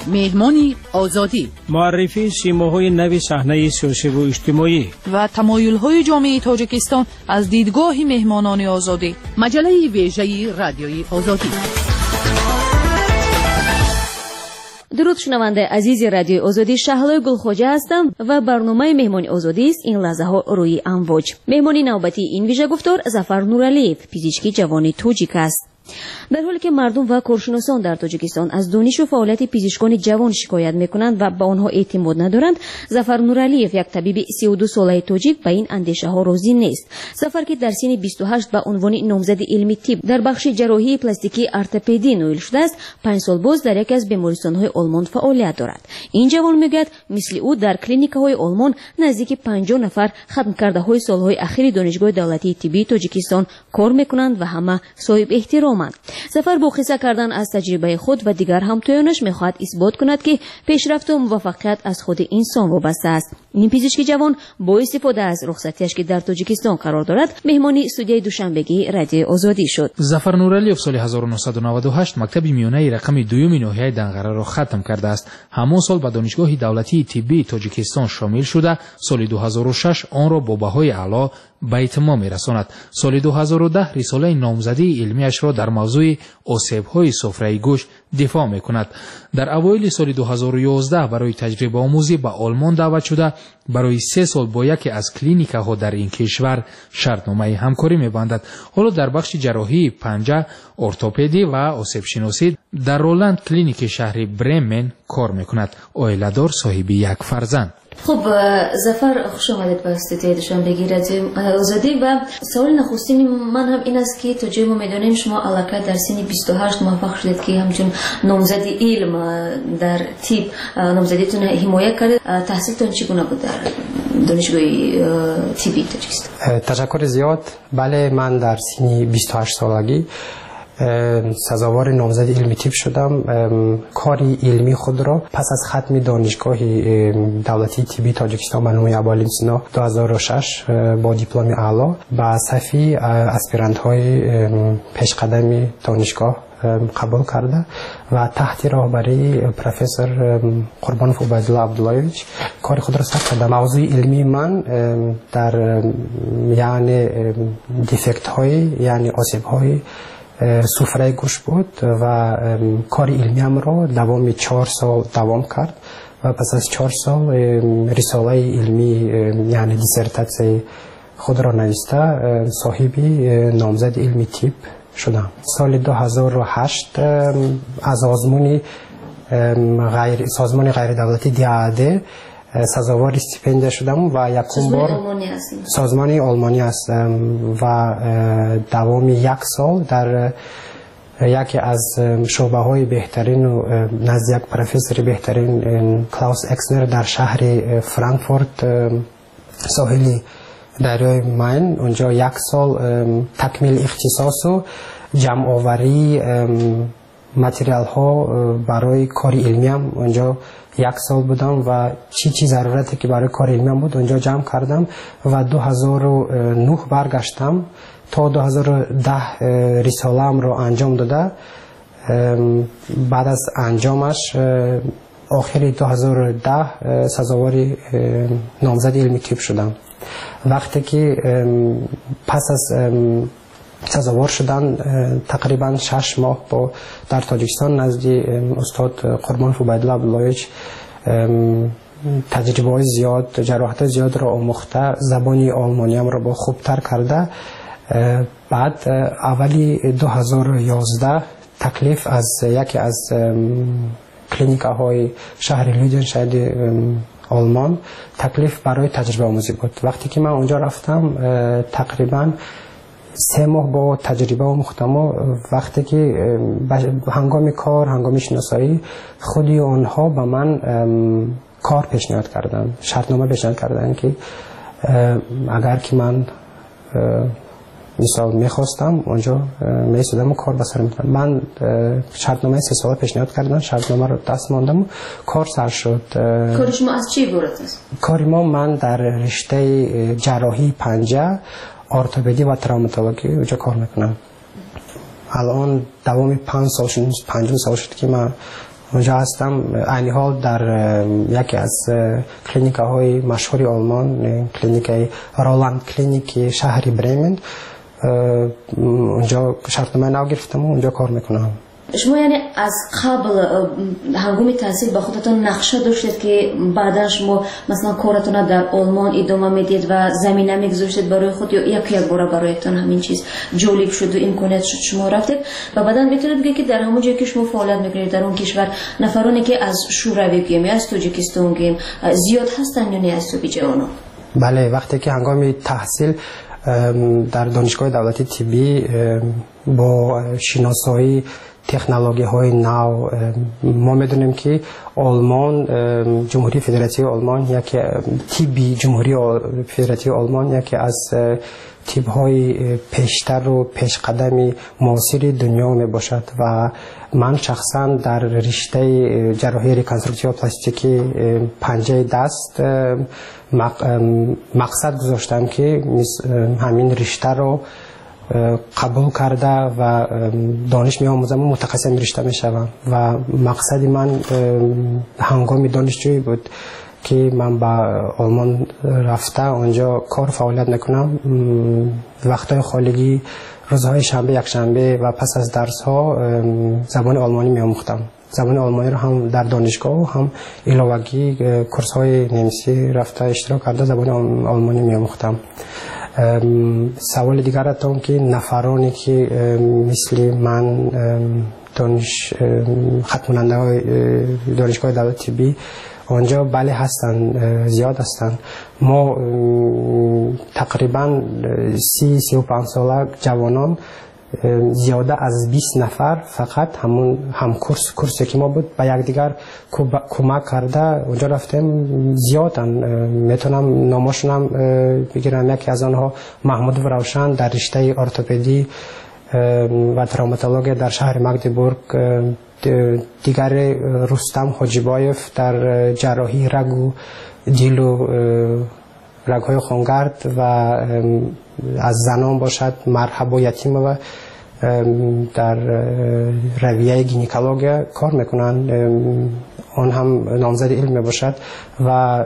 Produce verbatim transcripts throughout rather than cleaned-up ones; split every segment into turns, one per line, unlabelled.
مهمانی آزادی،
معرفی سیماهای نوی صحنه سیاسی و اجتماعی
و تمایل‌های جامعه تاجیکستان از دیدگاه مهمانان آزادی. مجله ویژه رادیوی آزادی.
درود شنونده عزیز رادیوی آزادی، شهلا گلخوجه هستم و برنامه مهمانی آزادی است این لحظه ها روی امواج. مهمانی نوبتی این ویژه گفتار ظفر نورعلیев، پزشکی جوان تاجیک است. در حالی که مردم و کارشناسان در تاجیکستان از دانش و فعالیت پزشکان جوان شکایت میکنند و به آنها اعتماد ندارند، ظفر نورعلیев، یک طبیب سی و دو ساله تاجیک، به این اندیشه ها راضی نیست. ظفر که در سن بیست و هشت به عنوان نامزد علمی طب در بخش جراحی پلاستیکی ارتوپدی نویل شده است، پنج سال باز در یکی از بیمارستان‌های آلمان فعالیت دارد. این جوان میگوید مثل او در کلینیک‌های آلمان نزدیک پنجاه نفر ختم کرده های سالهای اخیر دانشگاه دولتی طبی تاجیکستان کار میکنند و همه صاحب احترامند. ظفر با قصه کردن از تجربه خود و دیگر همتایانش میخواهد اثبات کند که پیشرفت و موفقیت از خود انسان وابسته است. این پزشک جوان با استفاده از رخصتیش که در تاجیکستان قرار دارد مهمانی استودیوی دوشنبگی رادیو آزادی شد.
ظفر نورعلیев سال هزار و نهصد و نود و هشت مکتب میانه رقم دوم ناحیه دنقره را ختم کرده است. همان سال به دانشگاه دولتی طبی تاجیکستان شامل شده، سال دو هزار و شش آن را با بهای اعلی به اتمام میرساند. سال دو هزار و ده رساله نامزدی علمیش را در موضوع آسیب‌های سفره گوشت دفاع می‌کند. در اوایل سال دو هزار و یازده برای تجربه آموزی به آلمان دعوت شده، برای سه سال با یکی از کلینیک‌ها در این کشور شرطنامه همکاری می‌بندد. حالا در بخش جراحی پنجه، ارتوپدی و آسیب شناسی در رولند کلینیک شهر برمن کار می‌کند. عائله‌دار، صاحب یک فرزند.
خب ظفر، خوش آمدید به استودیوی دوشنبگی رادیو آزادی. و سوال نخستین من هم این است که تا جای ما میدانیم شما علاقه در سن بیست و هشت موفق شدید که همچون نامزد علم در طب نامزدیتون حمایت کردید. تحصیلتون چگونه بود در دانشگاه طبی تاجیکستان؟
تشکر زیاد. بله، من در سن بیست و هشت سالگی سزاوار نامزد علمی طب شدم. کاری علمی خود را پس از ختم دانشگاه دولتی طبی تاجیکستان به نام ابوعلی سینا دو هزار و شش با دیپلم اعلی به صفی اسپیرانت های پیشقدم دانشگاه قبول کرده و تحت راهبری پروفسور قربانوف عبیدالله عبداللهویچ کار خود را ثبت کردم. موضوع علمی من در یعنی دیفکت های یعنی آسیب های سفره گوشت بود و کار علمی هم را دوام چهار سال دوام کرد و پس از چهار سال رساله علمی یعنی دیسرتاسیون خود را نوشته صاحب نامزد علمی طب شدم. سال دو هزار و هشت از آزمون غیر سازمان غیر دولتی دیاده سزاوار استیپندیا شدم و یکم بار سازمان آلمانی هستم و دوام یک سال در یکی از شعبه های بهترین و نزد یک پروفسور بهترین کلاوس اکسنر در شهر فرانکفورت ساحلی دریای ماین، اونجا یک سال تکمیل اختصاص و جمع آوری متریال ها برای کار علمی هم اونجا یک سال بودم و چی چی ضرورتی که برای کار علمی بود اونجا جمع کردم و دو هزار و نه برگشتم تا دو هزار و ده رساله‌ام رو انجام داده. بعد از انجامش آخر دو هزار و ده سزاوار نامزد علمی طب شدم. وقتی که پس از سزاوار شدن تقریبا شش ماه با در تاجیکستان نزد استاد قربانوف عبیدالله عبداللهویچ تجربه های زیاد، جراحت زیاد را آموخته، زبانی آلمانی هم را با خوبتر کرده. بعد اولی دو هزار و یازده تکلیف از یکی از کلینیکه های شهر لیدن شهر آلمان تکلیف برای تجربه آموزی بود. وقتی که من اونجا رفتم تقریبا سه ماه با تجربه آموختم و وقتی که هنگام کار هنگام شناسایی خودی آنها به من کار پیشنهاد کردن، شرطنامه پیشنهاد کردن که اگر که من مثال میخواستم اونجا میسودم و کار بسر میدم. من شرطنامه سه ساله پیشنهاد کردن، شرطنامه رو دست ماندم و کار سر شد.
کار شما از چی عبارت است؟
کار ما من در رشته جراحی پنجه، ارتوپدی و تروماتولوژی اونجا کار میکنم. الان دوام پنج سال شد، پنجم سال شد که من اونجا هستم. عین حال در یکی از کلینیک‌های مشهور آلمان، کلینیک رولاند کلینیک شهر برمن، اونجا شرطنامه نو گرفتم و اونجا کار میکنم.
شما یعنی از قبل هنگام تحصیل با خودتون نقشه داشتید که بعدا شما مثلا کارتون در آلمان ادامه میدید و زمینه میگذاشتید برای خود، یا یک یک بار برایتون همین چیز جالب شد و امکانیت شد شما رفتید و بعدا میتونید بگید که در همون جایی که شما فعالیت میکنید در اون کشور نفرانی که از شوروی گیم یا از تاجیکستان گیم زیاد هستن یا نه از تو بیجانا؟
بله، وقتی که هنگام تحصیل در دانشگاه دولتی طبی با شناسایی تکنولوژی های نو ما میدونیم که آلمان، جمهوری فدراتیو آلمان، یکی طبی جمهوری فدراتیو آلمان یکی از طب های پیشتر و پیش قدمی معاصر دنیا می باشد و من شخصا در رشته جراحی ریکنستروکتیو پلاستیکی پنجه دست مقصد گذاشتم که همین رشته رو قبول کرده و دانش می آموزم و متخصص رشته می شوم و مقصد من هنگام دانشجویی بود که من با آلمان رفته اونجا کار فعالیت نکنم. وقتهای خالگی روزهای شنبه یک شنبه و پس از درس ها زبان آلمانی می آموختم. زبان آلمانی رو هم در دانشگاه و هم علاوگی کورس های نیمسی رفته اشتراک کرده زبان آلمانی می آموختم. سوال دیگر اتون که نفرانی که مثل من دانش ختم کننده های دانشگاه دولتی طبی آنجا بله هستن، زیاد هستن. ما تقریبا سی سی و پنج ساله جوانان زیاده از بیست نفر فقط همون هم کورس کورسی که ما بود با یکدیگر کمک کرده اونجا رفتیم. زیادن، میتونم نامشونم بگیرم. یکی از آنها محمود روشن در رشته ارتوپدی و تروماتولوژی در شهر مگدبورگ، دیگر رستم حاجیبایف در جراحی رگ و دیل و رگ‌های خونگرد و از زنان باشد مرحبا یتیم و در رویه گینیکولوژی کار میکنن، آن هم نامزد علم باشد و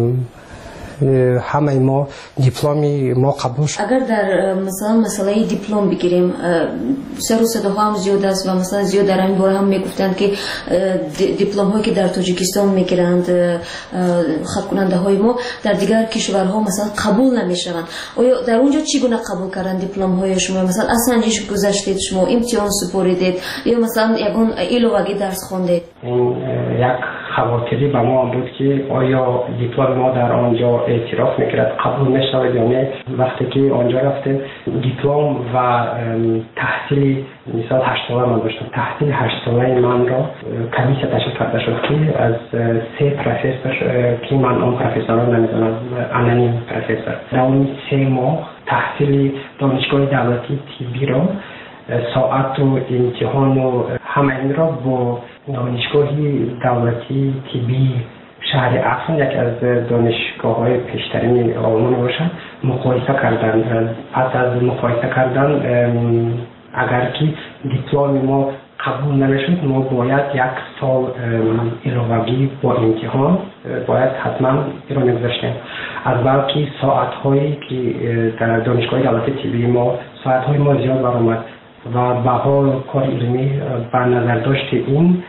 همه ما دیپلمی ما قبول شد.
اگر در مثلا مسئله دیپلم بگیریم سر و صداها هم زیاد است و مثلا زیاد در این باره هم میگفتند که دیپلم هایی که در تاجیکستان میگیرند خط کننده های ما در دیگر کشورها مثلا قبول نمیشوند. آیا در اونجا چگونه قبول کردن دیپلم های شما؟ مثلا از سنجش گذشتید شما، امتحان سپردید یا مثلا یگان علاوگی درس خواندید؟
یک خواطری به ما بود که آیا دیپلم ما در آنجا اعتراف میکرد قبول میشود یا نه. وقتی که آنجا رفتیم دیپلم و تحصیل مثال هشت ساله من داشتم، تحصیل هشت ساله من را کمیسیه تشکیل کرده شد که از سه پروفسور که من آن پروفسور را نمیدونم انانیم پروفسور در اون سه ماه تحصیل دانشگاه دولتی طبی را ساعت و امتحان و همه این را با دانشگاه دولتی طبی شهر افغان یکی از دانشگاه های پیشترین آلمان باشد مقایسه کردن. پس از مقایسه کردن اگر که دیپلم ما قبول نمیشد ما باید یک سال علاوگی با امتحان باید حتما ایران میگذاشتیم. از بلکه ساعت هایی که در دانشگاه دولتی طبی ما ساعت های ما زیاد برآمد و به حال کار علمی بر نظر داشت این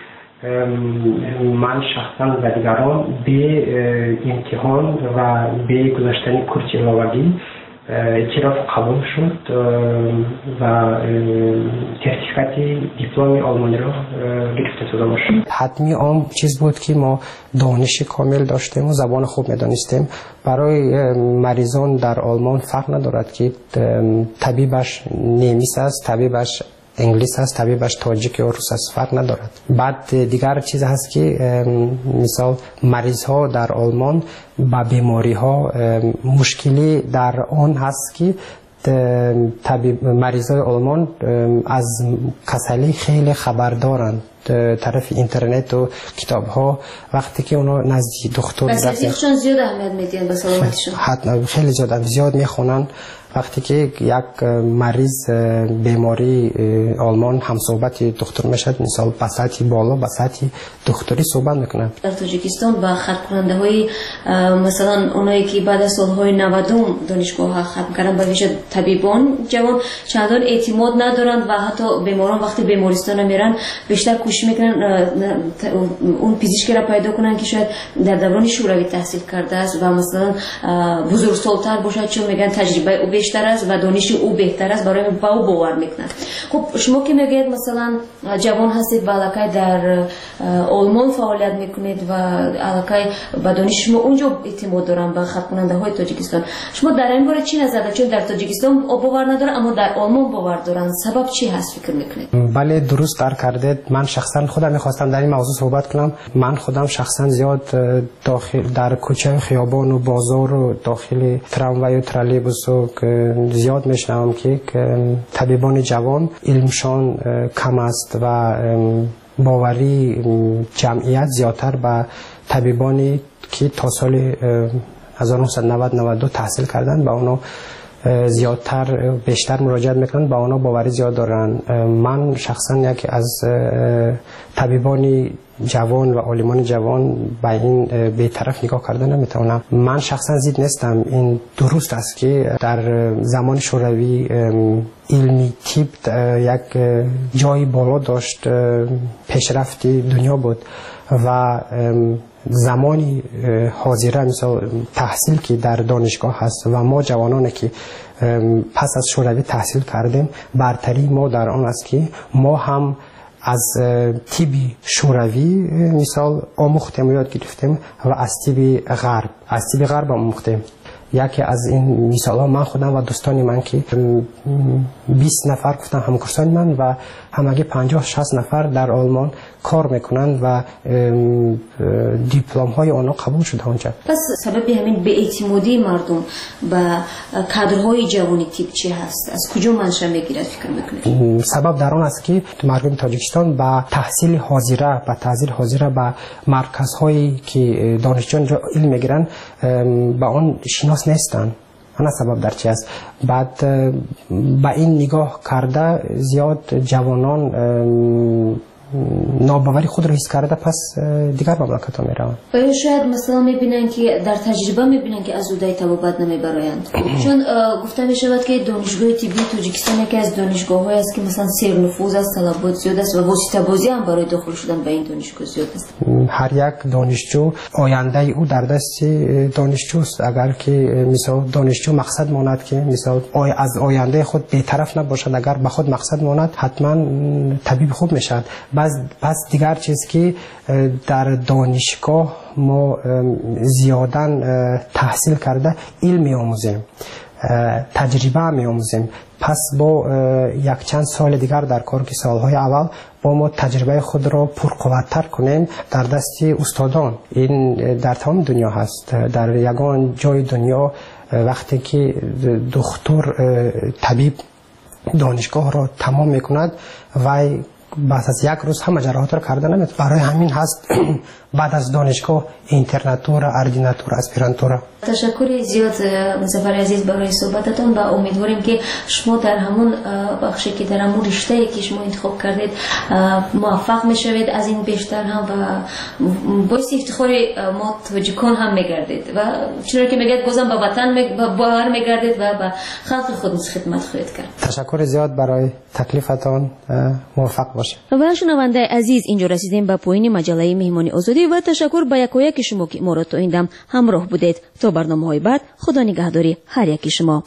من شخصا و دیگران به امتحان و به گذاشتن کورس علاوگی اعتراف قبول شد و سرتیفیکات دیپلم آلمانی را گرفته شده باشد. حتمی آن چیز بود که ما دانش کامل داشتیم و زبان خوب میدانستیم. برای مریضان در آلمان فرق ندارد که طبیبش نیمیس است، طبیبش انگلیس هست، طبیبش تاجیک یا روس است، فرق ندارد. بعد دیگر چیز هست که مثال مریض ها در آلمان با بیماری ها مشکلی در آن هست که طبیب مریض های آلمان از کسلی خیلی خبر دارند طرف اینترنت و کتاب ها. وقتی که اونا نزدیک دکتر
رفتن زیاد اهمیت میدین به سلامتیشون،
حتما خیلی زیاد زیاد میخونن وقتی که یک مریض بیماری آلمان هم صحبت دکتر میشد، مثال به سطح بالا به سطح دکتری صحبت میکنه.
در تاجیکستان با ختم کننده های مثلا اونایی که بعد از سالهای نود دانشگاه ختم کردن به ویژه طبیبان جوان چندان اعتماد ندارند و حتی بیماران وقتی بیمارستان میرن بیشتر کوشش میکنن اون پزشکی را پیدا کنن که شاید در دوران شوروی تحصیل کرده است و مثلا بزرگسال‌تر باشد، چون میگن تجربه او بیشتر است و دانش او بهتر است، برای با او باور میکنن. خب شما که میگید مثلا جوان هستید و علاقه در آلمان فعالیت میکنید و علاقه به دانش شما اونجا اعتماد دارن به ختم کننده های تاجیکستان، شما در این باره چی نظر دارید؟ چون در تاجیکستان باور ندارن اما در آلمان باور دارن، سبب چی هست فکر میکنید؟
بله درست کار کردید. من شخصا خودم میخواستم در این موضوع صحبت کنم. من خودم شخصا زیاد داخل در کوچه خیابان و بازار و داخل تراموای و ترالیبوس و زیاد میشنوم که طبیبان جوان علمشان کم است و باوری جمعیت زیادتر به طبیبانی که تا سال هزار و نهصد و نود نود و دو تحصیل کردن با اونا زیادتر بیشتر مراجعت میکنن، با اونا باوری زیاد دارن. من شخصا یکی از طبیبان جوان و عالمان جوان به این بی‌طرف نگاه کردن نمیتونم. من شخصا زید نیستم. این درست است که در زمان شوروی علمی تیپ یک جای بالا داشت، پیشرفت دنیا بود و زمانی حاضره مثلا تحصیل که در دانشگاه هست و ما جوانانی که پس از شوروی تحصیل کردیم، برتری ما در آن است که ما هم از تیبی شوروی مثال آموختیم و یاد گرفتیم و از تیبی غرب از تیبی غرب آموختیم. یکی از این مثال ها من خودم و دوستانی من که بیست نفر گفتن همکاران من و همگی پنجاه شصت نفر در آلمان کار میکنند و دیپلم های آنها قبول شده اونجا.
پس سبب همین بی‌اعتمادی مردم به کادرهای جوانی تیپ چی هست؟ از کجا منشأ میگیرد فکر میکنید؟
سبب در آن است که مردم تاجیکستان با تحصیل حاضره با تحصیل حاضره با مرکزهایی که دانشجویان علم میگیرن با آن شناس نیستن. انا سبب در چی است؟ بعد با این نگاه کرده زیاد جوانان ناباوری خود را حس کرده پس دیگر مملکت ها میروند.
و شاید مثلا میبینن که در تجربه میبینن که از اودای طبابت نمیبرایند، چون گفته میشود که دانشگاه طبی تاجیکستان یکی از دانشگاه های است که مثلا سیر نفوذ است، طلبات زیاد است و واسطه بازی هم برای داخل شدن به این دانشگاه زیاد است.
هر یک دانشجو آینده او در دست دانشجوست. اگر که مثلا دانشجو مقصد ماند که مثلا از آینده خود بی‌طرف نباشد، اگر به خود مقصد ماند حتما طبیب خوب میشد. پس دیگر چیز که در دانشگاه ما زیادن تحصیل کرده علم می آموزیم، تجربه می آموزیم. پس با یک چند سال دیگر در کار که سالهای اول با ما تجربه خود را پرقوت‌تر کنیم در دست استادان. این در تمام دنیا هست. در یگان جای دنیا وقتی که دکتر طبیب دانشگاه را تمام میکند و بعد از یک روز همه جراحات را کرده نمیتونه. برای همین هست بعد از دانشگاه اینترناتور، اردیناتور، اسپیرانتور.
تشکر زیاد مظفر عزیز برای صحبتتون و امیدواریم که شما در همون بخشی که در همون رشته‌ای که شما انتخاب کردید موفق میشوید، از این بیشتر هم و باعث افتخار ما تاجیکان هم میگردید و چرا که میگید بازم به وطن باور میگردید و به خلق خود خدمت خواهید کرد.
تشکر زیاد برای تکلیفتان، موفق باشید.
و شنونده عزیز، اینجا رسیدیم به پایان مجله مهمانی آزادی و تشکر به یکایک شما که ما را تا این دم همراه بودید. تا برنامه‌های بعد، خدا نگهداری هر یکی شما.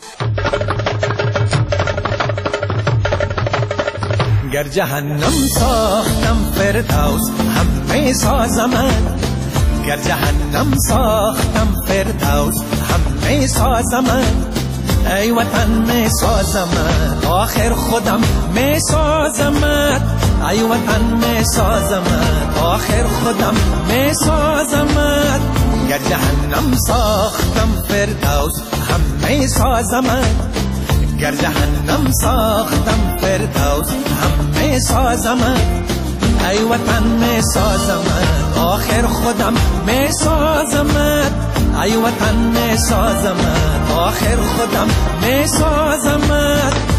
گر جهنم ساختم فردوس همه سازم، گر جهنم ساختم فردوس همه سازم، ای وطن می سازم آخر خودم می سازم، ای وطن می سازم آخر خودم می سازم. گر جهنم ساختم فردوس همه سازم، گر جهنم ساختم فردوس همه سازم، ای وطن می سازم آخر خودم می سازم، ای وطن می سازمت، آخر خودم می سازمت.